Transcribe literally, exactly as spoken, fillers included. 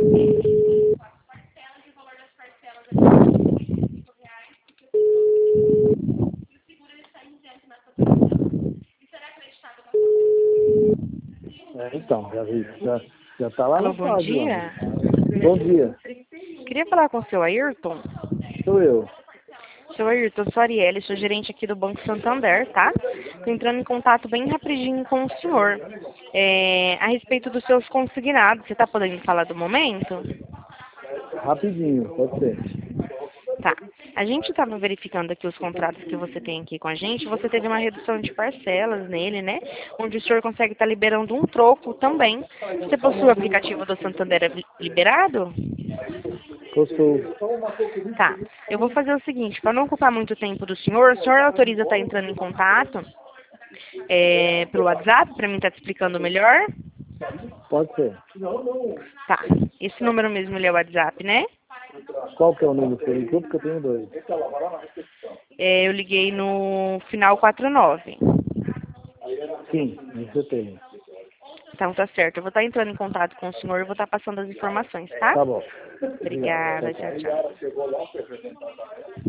É, então, já vi. Já, já tá lá Alô, no bom fase, dia. ó. Bom dia. Queria falar com o seu Ayrton. Sou eu. Seu Ayrton, eu sou a Arielle, sou gerente aqui do Banco Santander, tá? Tô entrando em contato bem rapidinho com o senhor. É, a respeito dos seus consignados, você tá podendo falar do momento? Rapidinho, pode ser. Tá. A gente estava verificando aqui os contratos que você tem aqui com a gente. Você teve uma redução de parcelas nele, né? Onde o senhor consegue estar liberando um troco também. Você possui o aplicativo do Santander liberado? Postou. Tá. Eu vou fazer o seguinte, para não ocupar muito tempo do senhor, o senhor autoriza estar entrando em contato é, pelo WhatsApp para mim estar te explicando melhor? Pode ser. Tá. Esse número mesmo ele é o WhatsApp, né? Qual que é o número que você ligou? Porque eu tenho dois. É, eu liguei no final quatro nove. Sim, você tem. Então tá certo. Eu vou estar entrando em contato com o senhor e vou estar passando as informações, tá? Tá bom. Obrigado. Obrigada. Tchau, Tchau, tchau. tchau.